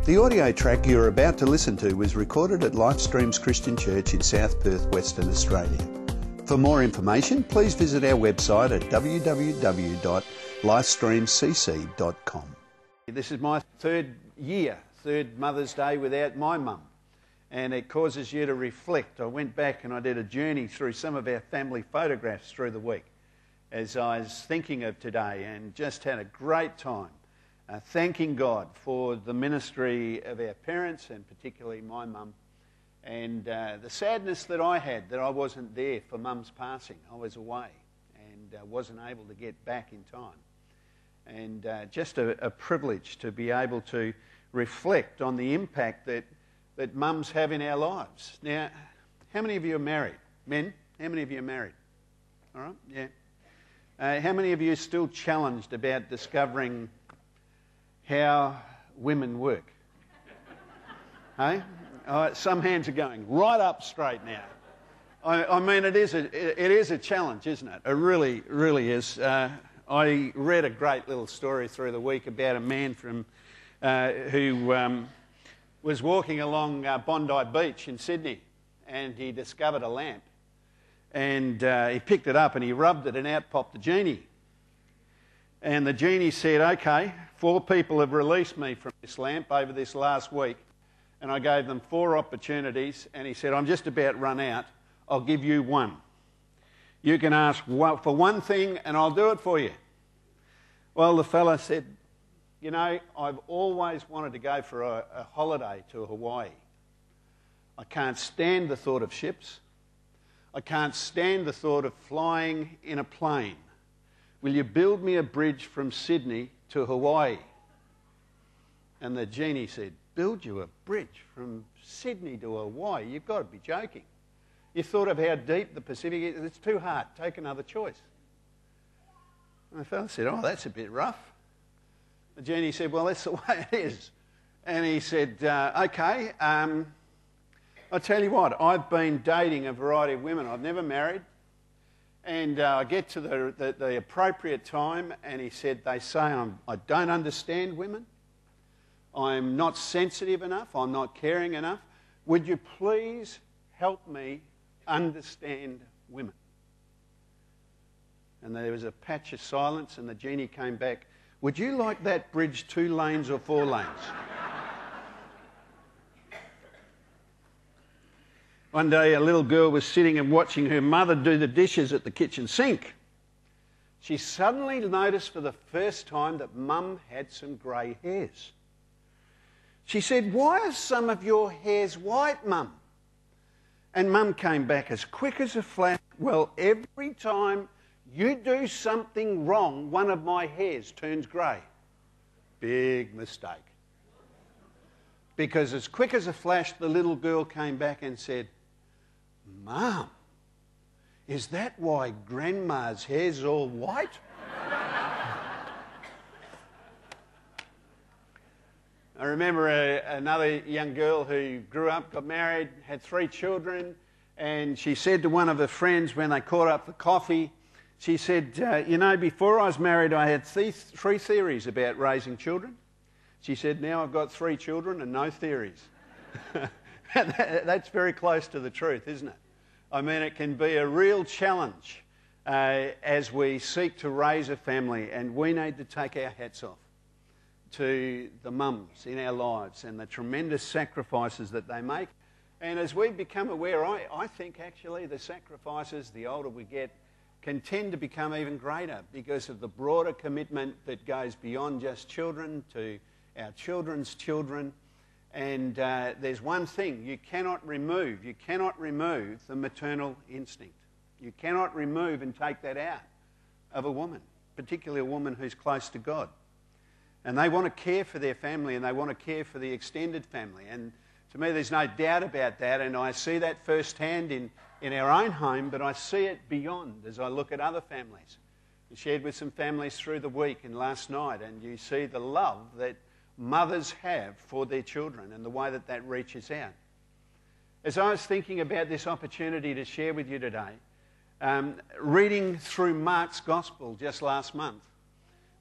The audio track you're about to listen to was recorded at Lifestreams Christian Church in South Perth, Western Australia. For more information, please visit our website at www.lifestreamcc.com. This is my third Mother's Day without my mum, and it causes you to reflect. I went back and I did a journey through some of our family photographs through the week as I was thinking of today, and just had a great time. Thanking God for the ministry of our parents, and particularly my mum, and the sadness that I had that I wasn't there for mum's passing. I was away and wasn't able to get back in time. And just a privilege to be able to reflect on the impact that mums have in our lives. Now, how many of you are married? Men, how many of you are married? All right, yeah. How many of you are still challenged about discovering how women work? Hey? Some hands are going right up straight now. I mean, it is a challenge, isn't it? It really, really is. I read a great little story through the week about a man who was walking along Bondi Beach in Sydney, and he discovered a lamp. And he picked it up and he rubbed it, and out popped the genie. And the genie said, "Okay, 4 people have released me from this lamp over this last week, and I gave them 4 opportunities." And he said, "I'm just about run out. I'll give you 1. You can ask for one thing and I'll do it for you." Well, the fella said, "You know, I've always wanted to go for a holiday to Hawaii. I can't stand the thought of ships. I can't stand the thought of flying in a plane. Will you build me a bridge from Sydney to Hawaii?" And the genie said, "Build you a bridge from Sydney to Hawaii? You've got to be joking. You thought of how deep the Pacific is? It's too hard. Take another choice." And the fellow said, "Oh, that's a bit rough." The genie said, "Well, that's the way it is." And he said, "Okay, I'll tell you what, I've been dating a variety of women. I've never married. And I get to the appropriate time," and he said, "they say I don't understand women. I'm not sensitive enough. I'm not caring enough. Would you please help me understand women?" And there was a patch of silence, and the genie came back, "Would you like that bridge 2 lanes or 4 lanes?" One day a little girl was sitting and watching her mother do the dishes at the kitchen sink. She suddenly noticed for the first time that Mum had some grey hairs. She said, "Why are some of your hairs white, Mum?" And Mum came back as quick as a flash, "Well, every time you do something wrong, one of my hairs turns grey." Big mistake. Because as quick as a flash, the little girl came back and said, "Mum, is that why Grandma's hair's all white?" I remember another young girl who grew up, got married, had 3 children, and she said to one of her friends when they caught up for coffee, she said, "You know, before I was married, I had 3 theories about raising children." She said, "Now I've got 3 children and no theories." That's very close to the truth, isn't it? I mean, it can be a real challenge as we seek to raise a family, and we need to take our hats off to the mums in our lives and the tremendous sacrifices that they make. And as we become aware, I think actually the sacrifices, the older we get, can tend to become even greater because of the broader commitment that goes beyond just children to our children's children. And there's one thing you cannot remove. You cannot remove the maternal instinct. You cannot remove and take that out of a woman, particularly a woman who's close to God. And they want to care for their family, and they want to care for the extended family. And to me, there's no doubt about that. And I see that firsthand in our own home, but I see it beyond as I look at other families. I shared with some families through the week and last night, and you see the love that mothers have for their children and the way that reaches out. As I was thinking about this opportunity to share with you today, reading through Mark's Gospel just last month,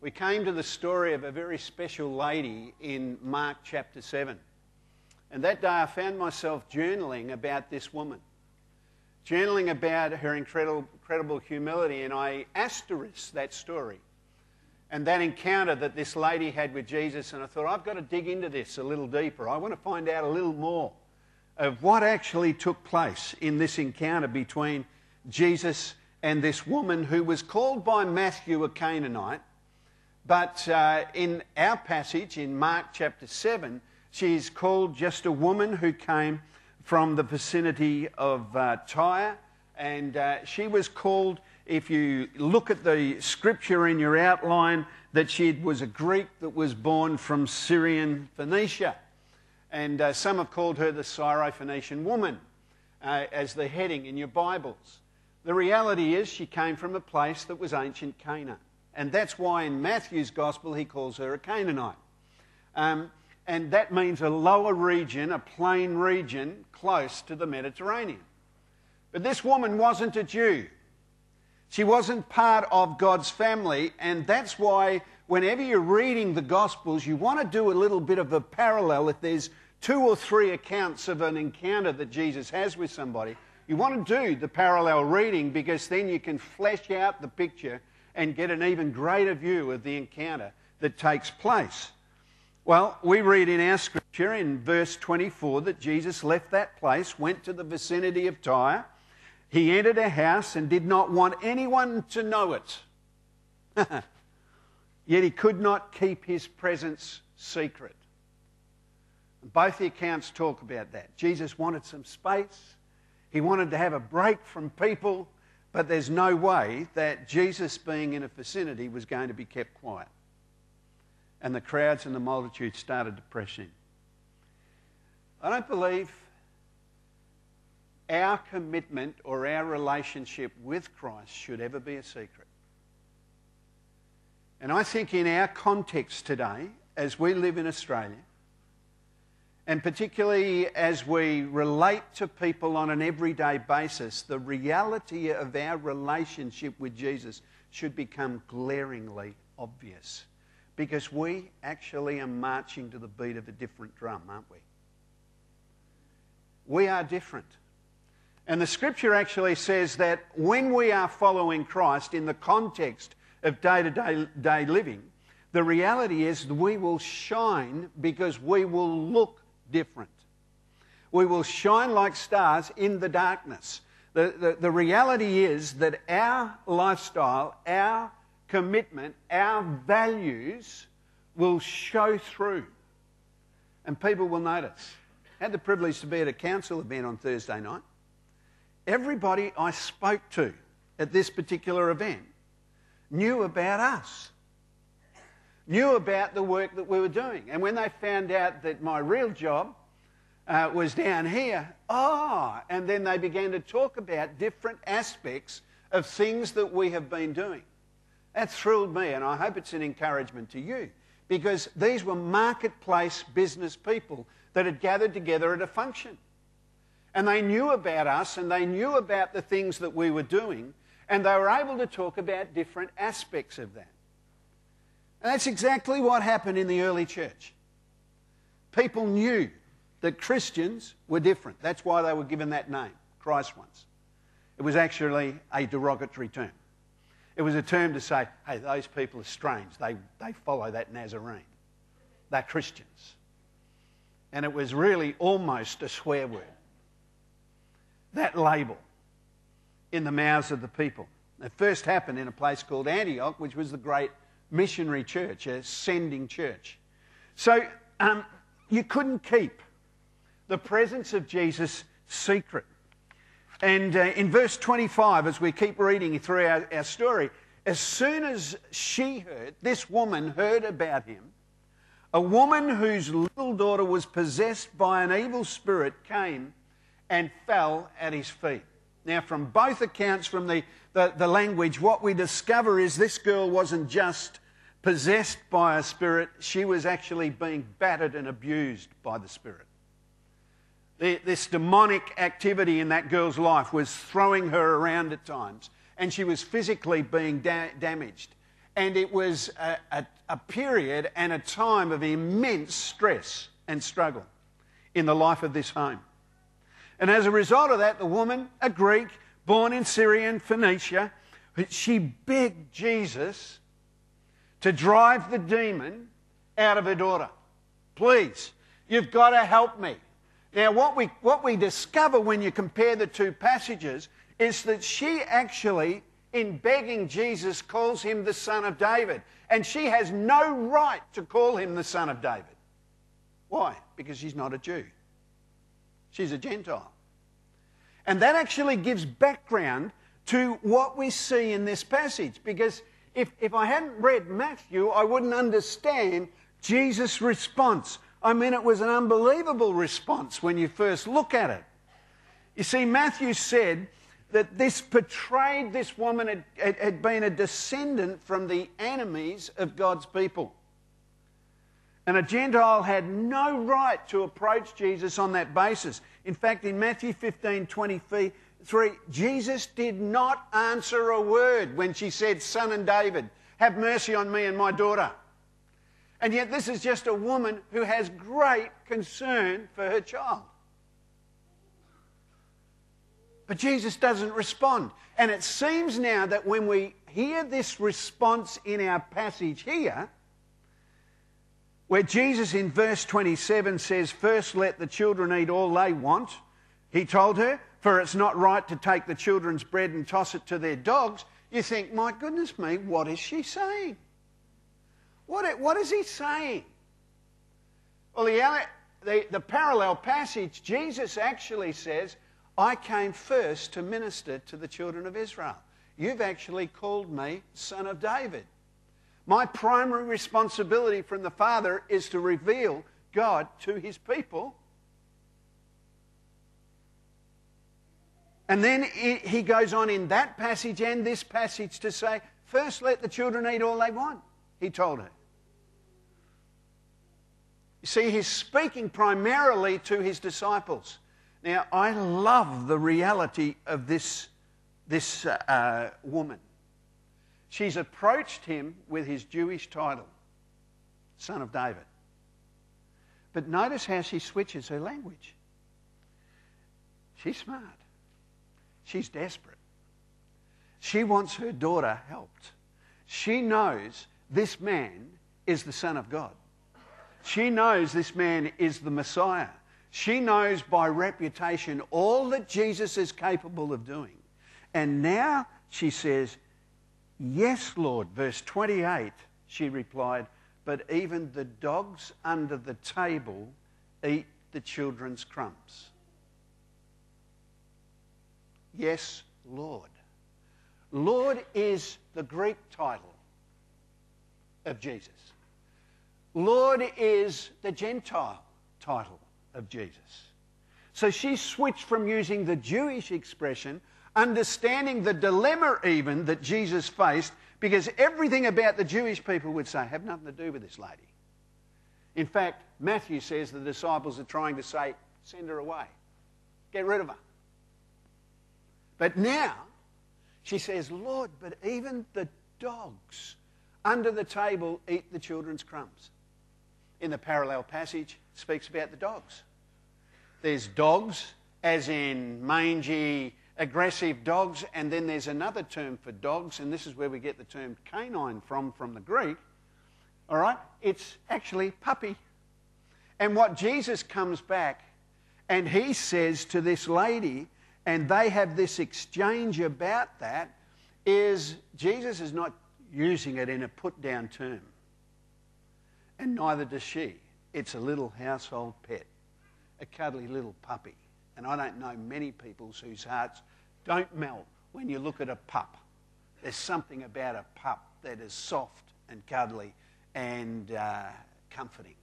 we came to the story of a very special lady in Mark chapter 7. And that day I found myself journaling about this woman, journaling about her incredible humility, and I asterisked that story and that encounter that this lady had with Jesus, and I thought, I've got to dig into this a little deeper. I want to find out a little more of what actually took place in this encounter between Jesus and this woman who was called by Matthew a Canaanite. But in our passage in Mark chapter 7, she's called just a woman who came from the vicinity of Tyre. And she was called, if you look at the scripture in your outline, that she was a Greek that was born from Syrian Phoenicia. And some have called her the Syrophoenician woman as the heading in your Bibles. The reality is she came from a place that was ancient Canaan. And that's why in Matthew's Gospel he calls her a Canaanite. And that means a lower region, a plain region close to the Mediterranean. But this woman wasn't a Jew. She wasn't part of God's family, and that's why whenever you're reading the Gospels, you want to do a little bit of a parallel. If there's 2 or 3 accounts of an encounter that Jesus has with somebody, you want to do the parallel reading, because then you can flesh out the picture and get an even greater view of the encounter that takes place. Well, we read in our scripture in verse 24 that Jesus left that place, went to the vicinity of Tyre. He entered a house and did not want anyone to know it. Yet he could not keep his presence secret. Both the accounts talk about that. Jesus wanted some space. He wanted to have a break from people. But there's no way that Jesus, being in a vicinity, was going to be kept quiet. And the crowds and the multitude started to press in. I don't believe our commitment or our relationship with Christ should ever be a secret. And I think in our context today, as we live in Australia, and particularly as we relate to people on an everyday basis, the reality of our relationship with Jesus should become glaringly obvious. Because we actually are marching to the beat of a different drum, aren't we? We are different. And the scripture actually says that when we are following Christ in the context of day-to-day living, the reality is that we will shine because we will look different. We will shine like stars in the darkness. The reality is that our lifestyle, our commitment, our values will show through. And people will notice. I had the privilege to be at a council event on Thursday night. Everybody I spoke to at this particular event knew about us, knew about the work that we were doing. And when they found out that my real job was down here, and then they began to talk about different aspects of things that we have been doing. That thrilled me, and I hope it's an encouragement to you, because these were marketplace business people that had gathered together at a function. And they knew about us, and they knew about the things that we were doing, and they were able to talk about different aspects of that. And that's exactly what happened in the early church. People knew that Christians were different. That's why they were given that name, Christ ones. It was actually a derogatory term. It was a term to say, hey, those people are strange. They follow that Nazarene. They're Christians. And it was really almost a swear word. That label in the mouths of the people. It first happened in a place called Antioch, which was the great missionary church, a sending church. So you couldn't keep the presence of Jesus secret. And in verse 25, as we keep reading through our story, as soon as this woman heard about him, a woman whose little daughter was possessed by an evil spirit came and fell at his feet. Now, from both accounts, from the language, what we discover is this girl wasn't just possessed by a spirit, she was actually being battered and abused by the spirit. This demonic activity in that girl's life was throwing her around at times, and she was physically being damaged. And it was a period and a time of immense stress and struggle in the life of this home. And as a result of that, the woman, a Greek, born in Syria and Phoenicia, she begged Jesus to drive the demon out of her daughter. Please, you've got to help me. Now, what we discover when you compare the two passages is that she actually, in begging Jesus, calls him the Son of David. And she has no right to call him the Son of David. Why? Because she's not a Jew. She's a Gentile. And that actually gives background to what we see in this passage. Because if I hadn't read Matthew, I wouldn't understand Jesus' response. I mean, it was an unbelievable response when you first look at it. You see, Matthew said that this woman had been a descendant from the enemies of God's people. And a Gentile had no right to approach Jesus on that basis. In fact, in Matthew 15:23, Jesus did not answer a word when she said, "Son of David, have mercy on me and my daughter." And yet this is just a woman who has great concern for her child. But Jesus doesn't respond. And it seems now that when we hear this response in our passage here, where Jesus in verse 27 says, "First let the children eat all they want," he told her, "for it's not right to take the children's bread and toss it to their dogs." You think, my goodness me, what is she saying? What is he saying? Well, the parallel passage, Jesus actually says, "I came first to minister to the children of Israel. You've actually called me Son of David. My primary responsibility from the Father is to reveal God to his people." And then he goes on in that passage and this passage to say, "First let the children eat all they want," he told her. You see, he's speaking primarily to his disciples. Now, I love the reality of this woman. She's approached him with his Jewish title, Son of David. But notice how she switches her language. She's smart. She's desperate. She wants her daughter helped. She knows this man is the Son of God. She knows this man is the Messiah. She knows by reputation all that Jesus is capable of doing. And now she says, "Yes, Lord." Verse 28, she replied, "But even the dogs under the table eat the children's crumbs." Yes, Lord. Lord is the Greek title of Jesus. Lord is the Gentile title of Jesus. So she switched from using the Jewish expression, understanding the dilemma even that Jesus faced, because everything about the Jewish people would say, have nothing to do with this lady. In fact, Matthew says the disciples are trying to say, send her away. Get rid of her. But now, she says, "Lord, but even the dogs under the table eat the children's crumbs." In the parallel passage, it speaks about the dogs. There's dogs, as in mangy, aggressive dogs, and then there's another term for dogs, and this is where we get the term canine from the Greek. All right? It's actually puppy. And what Jesus comes back and he says to this lady, and they have this exchange about that, is Jesus is not using it in a put-down term. And neither does she. It's a little household pet, a cuddly little puppy. And I don't know many people whose hearts don't melt when you look at a pup. There's something about a pup that is soft and cuddly and comforting.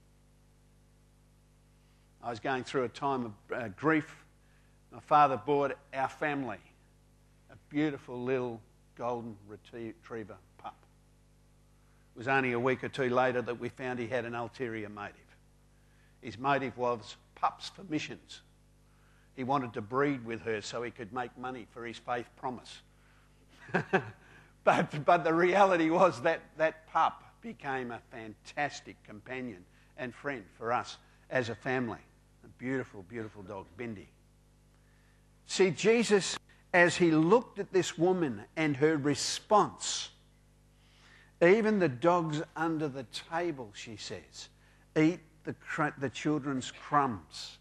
I was going through a time of grief. My father bought our family a beautiful little golden retriever pup. It was only a week or two later that we found he had an ulterior motive. His motive was pups for missions. He wanted to breed with her so he could make money for his faith promise. But the reality was that pup became a fantastic companion and friend for us as a family. A beautiful, beautiful dog, Bindi. See, Jesus, as he looked at this woman and her response, even the dogs under the table, she says, eat the children's crumbs.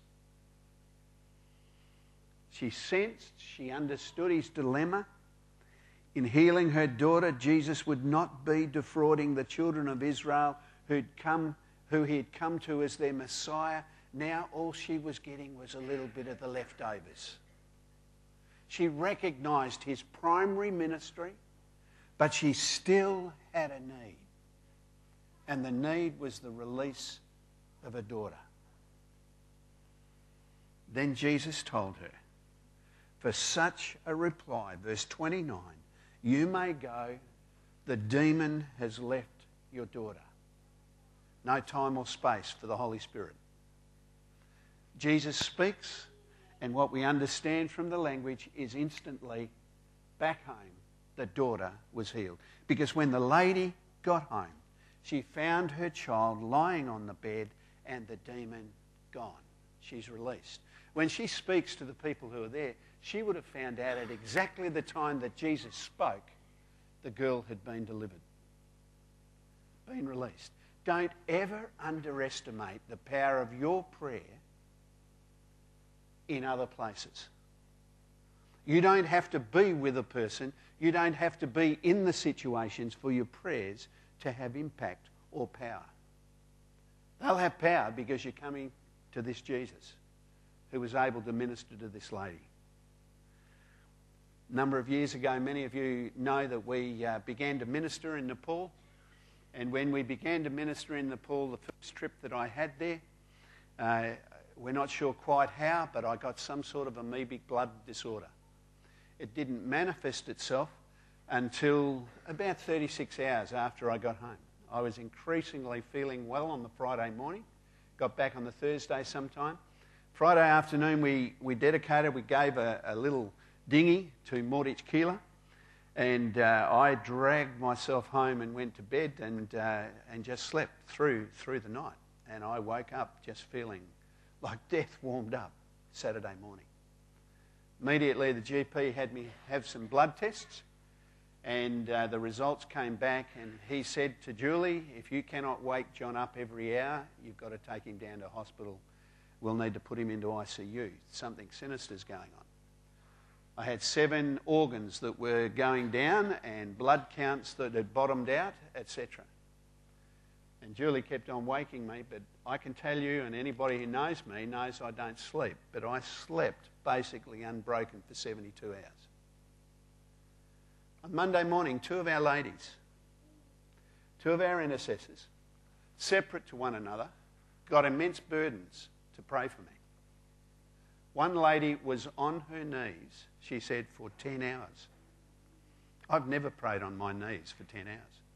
She sensed, she understood his dilemma. In healing her daughter, Jesus would not be defrauding the children of Israel who he had come to as their Messiah. Now all she was getting was a little bit of the leftovers. She recognised his primary ministry, but she still had a need. And the need was the release of a daughter. Then Jesus told her, for such a reply, verse 29, you may go, the demon has left your daughter. No time or space for the Holy Spirit. Jesus speaks, and what we understand from the language is instantly back home, the daughter was healed. Because when the lady got home, she found her child lying on the bed and the demon gone. She's released. When she speaks to the people who are there, she would have found out at exactly the time that Jesus spoke, the girl had been delivered, been released. Don't ever underestimate the power of your prayer in other places. You don't have to be with a person. You don't have to be in the situations for your prayers to have impact or power. They'll have power because you're coming to this Jesus who was able to minister to this lady. A number of years ago, many of you know that we began to minister in Nepal. And when we began to minister in Nepal, the first trip that I had there, we're not sure quite how, but I got some sort of amoebic blood disorder. It didn't manifest itself until about 36 hours after I got home. I was increasingly feeling well on the Friday morning. Got back on the Thursday sometime. Friday afternoon we dedicated, we gave a little dinghy to Mordich Keela, and I dragged myself home and went to bed and just slept through the night. And I woke up just feeling like death warmed up Saturday morning. Immediately the GP had me have some blood tests, and the results came back, and he said to Julie, if you cannot wake John up every hour, you've got to take him down to hospital. We'll need to put him into ICU. Something sinister's going on. I had 7 organs that were going down and blood counts that had bottomed out, etc. And Julie kept on waking me, but I can tell you, and anybody who knows me knows I don't sleep, but I slept basically unbroken for 72 hours. On Monday morning, 2 of our ladies, 2 of our intercessors, separate to one another, got immense burdens to pray for me. One lady was on her knees, she said, for 10 hours. I've never prayed on my knees for 10 hours.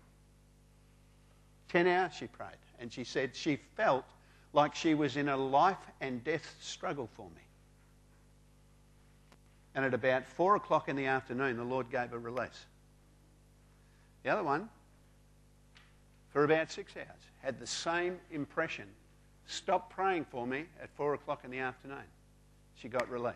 10 hours she prayed, and she said she felt like she was in a life and death struggle for me. And at about 4 o'clock in the afternoon, the Lord gave a release. The other one, for about 6 hours, had the same impression. Stopped praying for me at 4 o'clock in the afternoon. She got release.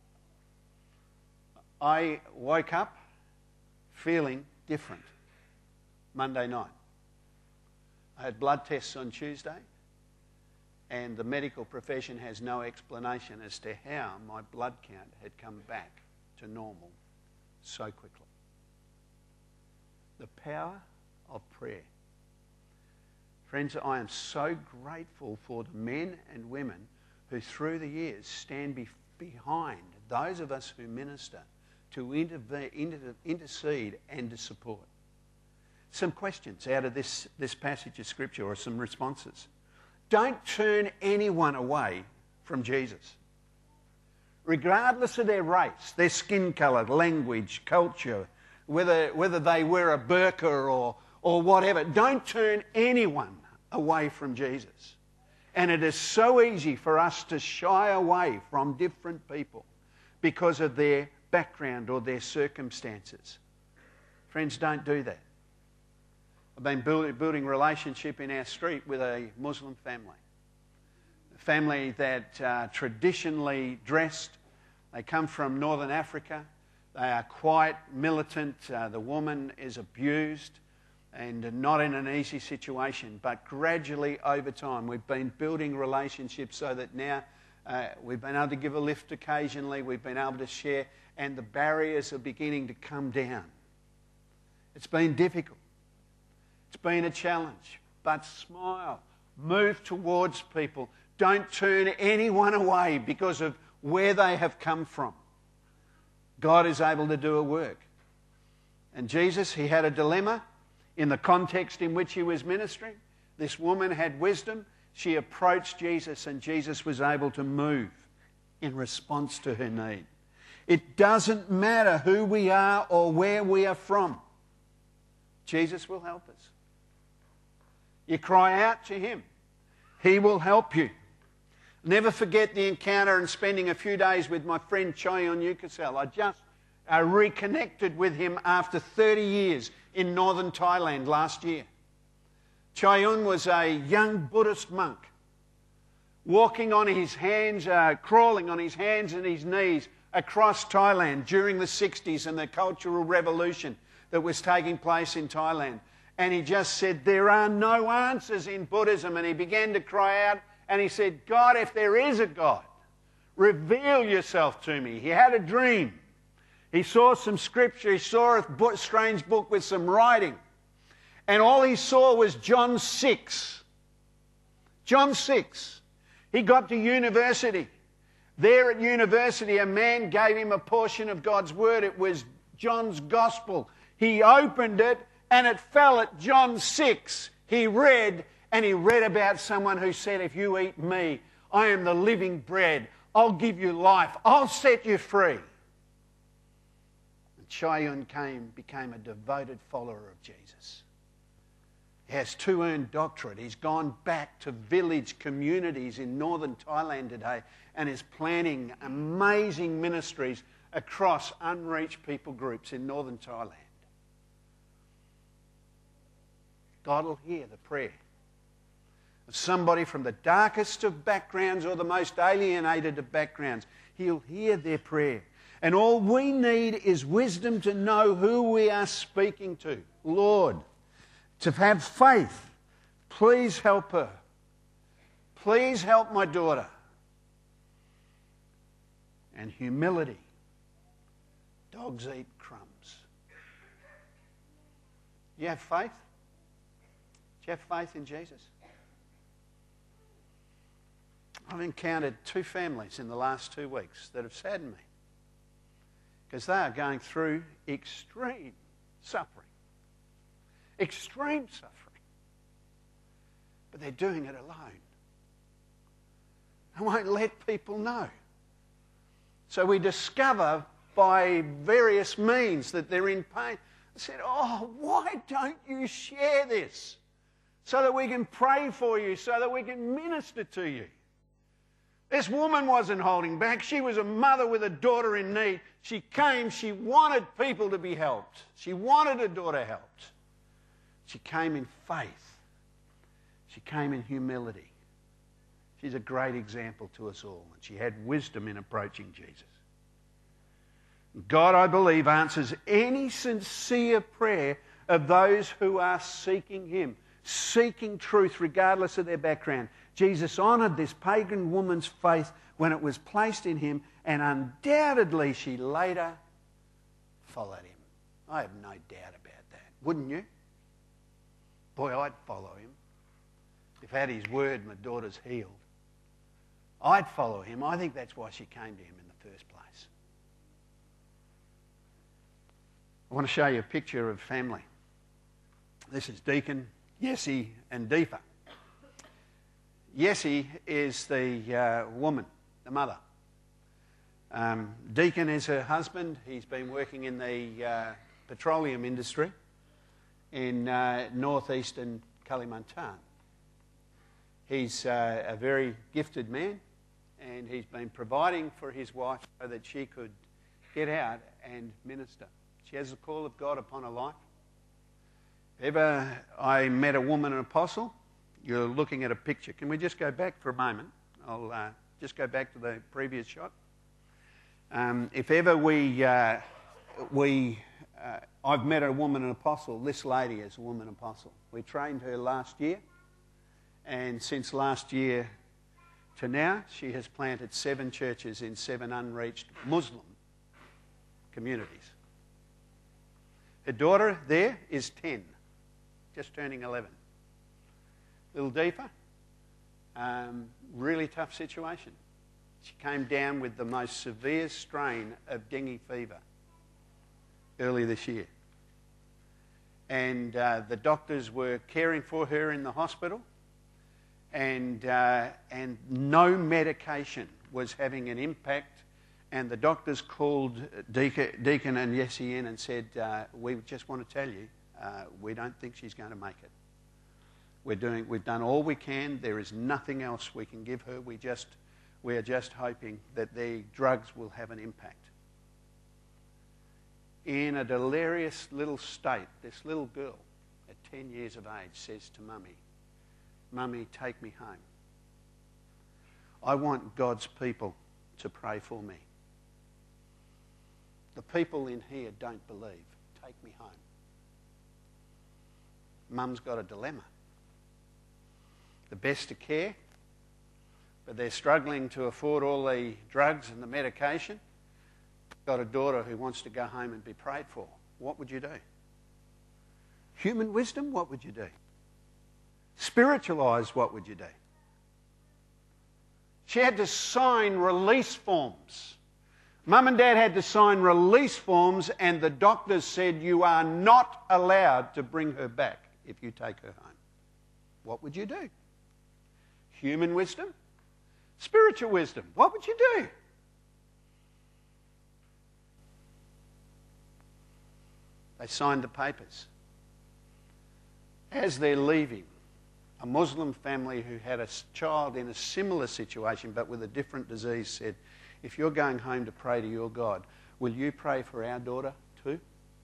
I woke up feeling different Monday night. I had blood tests on Tuesday, and the medical profession has no explanation as to how my blood count had come back to normal so quickly. The power of prayer. Friends, I am so grateful for the men and women who through the years stand behind those of us who minister to intercede and to support. Some questions out of this passage of Scripture, or some responses. Don't turn anyone away from Jesus. Regardless of their race, their skin colour, language, culture, whether they wear a burqa or whatever, don't turn anyone away from Jesus. And it is so easy for us to shy away from different people because of their background or their circumstances. Friends, don't do that. I've been building relationship in our street with a Muslim family. A family that traditionally dressed. They come from Northern Africa. They are quite militant. The woman is abused and not in an easy situation. But gradually over time, we've been building relationships so that now we've been able to give a lift occasionally. We've been able to share, and the barriers are beginning to come down. It's been difficult. It's been a challenge. But smile. Move towards people. Don't turn anyone away because of where they have come from. God is able to do a work. And Jesus, he had a dilemma in the context in which he was ministering. This woman had wisdom. She approached Jesus, and Jesus was able to move in response to her need. It doesn't matter who we are or where we are from. Jesus will help us. You cry out to him. He will help you. Never forget the encounter and spending a few days with my friend Choyun Yukasel. I just reconnected with him after 30 years in northern Thailand last year. Choyun was a young Buddhist monk walking on his hands, crawling on his hands and his knees across Thailand during the 60s and the Cultural Revolution that was taking place in Thailand. And he just said, there are no answers in Buddhism. And he began to cry out and he said, God, if there is a God, reveal yourself to me. He had a dream. He saw some scripture. He saw a strange book with some writing. And all he saw was John 6. John 6. He got to university. There at university, a man gave him a portion of God's word. It was John's gospel. He opened it and it fell at John 6. He read, and he read about someone who said, if you eat me, I am the living bread. I'll give you life. I'll set you free. And Choyun became a devoted follower of Jesus. He has 2 earned doctorate. He's gone back to village communities in northern Thailand today and is planning amazing ministries across unreached people groups in northern Thailand. God will hear the prayer of somebody from the darkest of backgrounds or the most alienated of backgrounds. He'll hear their prayer. And all we need is wisdom to know who we are speaking to. Lord, to have faith. Please help her. Please help my daughter. And humility. Dogs eat crumbs. You have faith? Do you have faith in Jesus? I've encountered 2 families in the last 2 weeks that have saddened me because they are going through extreme suffering. Extreme suffering. But they're doing it alone. They won't let people know. So we discover by various means that they're in pain. I said, oh, why don't you share this? So that we can pray for you, so that we can minister to you. This woman wasn't holding back. She was a mother with a daughter in need. She came, she wanted people to be helped. She wanted her daughter helped. She came in faith. She came in humility. She's a great example to us all. And she had wisdom in approaching Jesus. God, I believe, answers any sincere prayer of those who are seeking him. Seeking truth regardless of their background. Jesus honoured this pagan woman's faith when it was placed in him, and undoubtedly she later followed him. I have no doubt about that. Wouldn't you? Boy, I'd follow him. If at his word my daughter's healed, I'd follow him. I think that's why she came to him in the first place. I want to show you a picture of family. This is Deacon, Yessie and Deepa. Yessie is the woman, the mother. Deacon is her husband. He's been working in the petroleum industry in northeastern Kalimantan. He's a very gifted man, and he's been providing for his wife so that she could get out and minister. She has the call of God upon her life. Ever I met a woman, an apostle? You're looking at a picture. Can we just go back for a moment? I'll just go back to the previous shot. If ever I've met a woman, an apostle. This lady is a woman apostle. We trained her last year, and since last year to now, she has planted 7 churches in 7 unreached Muslim communities. Her daughter there is 10, just turning 11. Little Deepa, really tough situation. She came down with the most severe strain of dengue fever early this year. And the doctors were caring for her in the hospital, and no medication was having an impact. And the doctors called Deacon and Yessie in and said, we just want to tell you, we don't think she's going to make it. We've done all we can. There is nothing else we can give her. We are just hoping that the drugs will have an impact. In a delirious little state, this little girl at 10 years of age says to Mummy, Mummy, take me home. I want God's people to pray for me. The people in here don't believe. Take me home. Mum's got a dilemma. The best of care, but they're struggling to afford all the drugs and the medication. Got a daughter who wants to go home and be prayed for. What would you do? Human wisdom, what would you do? Spiritualised, what would you do? She had to sign release forms. Mum and Dad had to sign release forms, and the doctors said you are not allowed to bring her back if you take her home. What would you do? Human wisdom? Spiritual wisdom, what would you do? They signed the papers. As they're leaving, a Muslim family who had a child in a similar situation but with a different disease said, if you're going home to pray to your God, will you pray for our daughter too?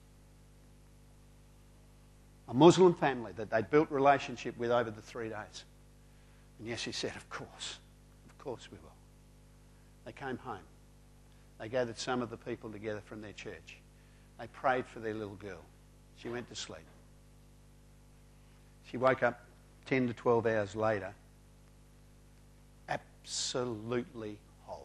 A Muslim family that they'd built relationship with over the 3 days. And yes, he said, of course we will. They came home. They gathered some of the people together from their church. They prayed for their little girl. She went to sleep. She woke up 10 to 12 hours later, absolutely whole.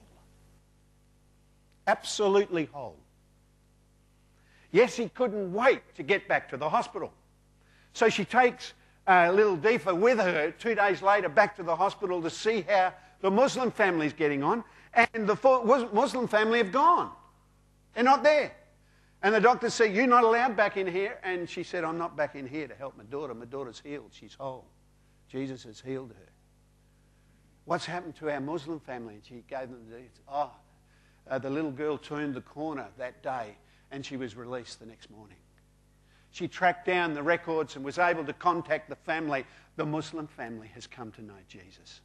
Absolutely whole. Yes, he couldn't wait to get back to the hospital. So she takes little Deepa with her 2 days later back to the hospital to see how the Muslim family's getting on, and the Muslim family have gone. They're not there. And the doctor said, you're not allowed back in here. And she said, I'm not back in here to help my daughter. My daughter's healed. She's whole. Jesus has healed her. What's happened to our Muslim family? And she gave them the deeds. The little girl turned the corner that day and she was released the next morning. She tracked down the records and was able to contact the family. The Muslim family has come to know Jesus.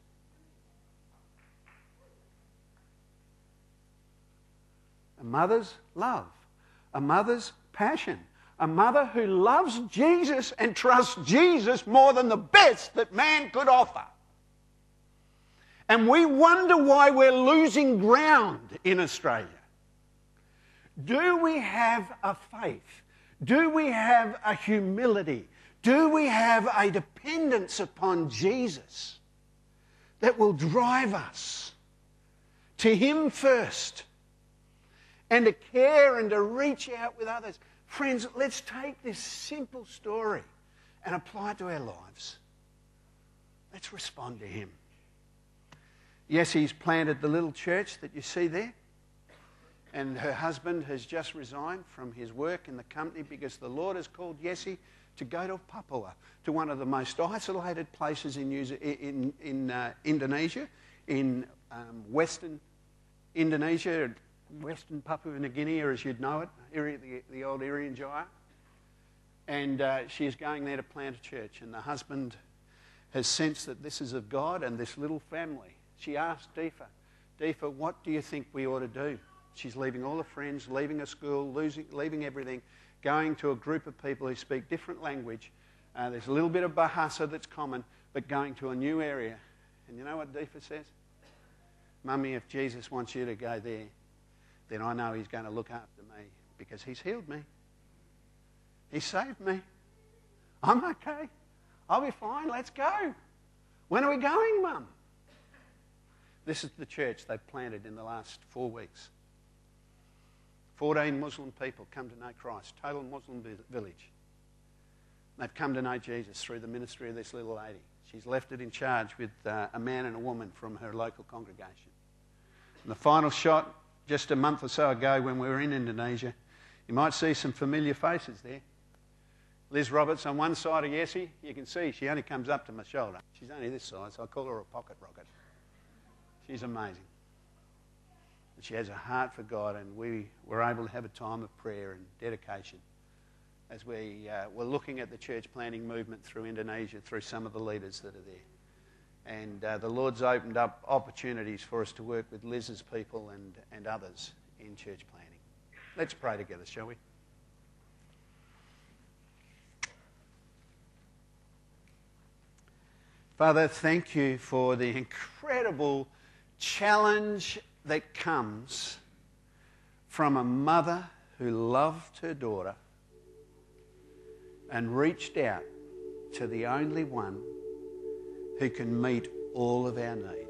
A mother's love. A mother's passion. A mother who loves Jesus and trusts Jesus more than the best that man could offer. And we wonder why we're losing ground in Australia. Do we have a faith? Do we have a humility? Do we have a dependence upon Jesus that will drive us to Him first and to care and to reach out with others? Friends, let's take this simple story and apply it to our lives. Let's respond to Him. Yes, he's planted the little church that you see there. And her husband has just resigned from his work in the company because the Lord has called Yessie to go to Papua, to one of the most isolated places in Indonesia, in western Indonesia, western Papua New Guinea, or as you'd know it, the old Irian Jaya. And she is going there to plant a church. And the husband has sensed that this is of God and this little family. She asked Deepa, what do you think we ought to do? She's leaving all her friends, leaving her school, leaving everything, going to a group of people who speak different language There's a little bit of Bahasa that's common, but going to a new area. And you know what Deepa says? Mummy, if Jesus wants you to go there, then I know he's going to look after me because he's healed me. He saved me. I'm okay. I'll be fine. Let's go. When are we going, Mum? This is the church they've planted in the last 4 weeks. 14 Muslim people come to know Christ. Total Muslim village. They've come to know Jesus through the ministry of this little lady. She's left it in charge with a man and a woman from her local congregation. And the final shot, just a month or so ago when we were in Indonesia, you might see some familiar faces there. Liz Roberts on one side of Yessie, you can see she only comes up to my shoulder. She's only this size, so I call her a pocket rocket. She's amazing. And she has a heart for God, and we were able to have a time of prayer and dedication as we were looking at the church planting movement through Indonesia, through some of the leaders that are there. And the Lord's opened up opportunities for us to work with Liz's people and others in church planting. Let's pray together, shall we? Father, thank you for the incredible challenge that comes from a mother who loved her daughter and reached out to the only one who can meet all of our need.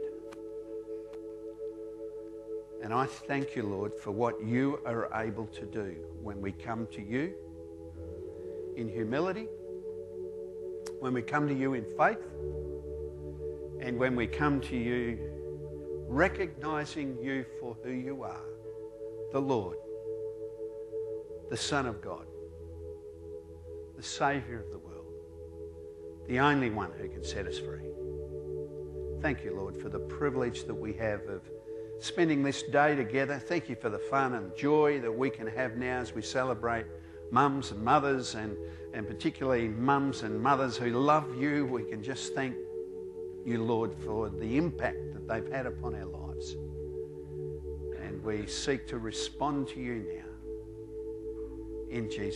And I thank you, Lord, for what you are able to do when we come to you in humility, when we come to you in faith, and when we come to you recognizing you for who you are, the Lord, the Son of God, the Saviour of the world, the only one who can set us free. Thank you, Lord, for the privilege that we have of spending this day together. Thank you for the fun and joy that we can have now as we celebrate mums and mothers, and particularly mums and mothers who love you. We can just thank you, Lord, for the impact that they've had upon our lives. And we seek to respond to you now in Jesus' name.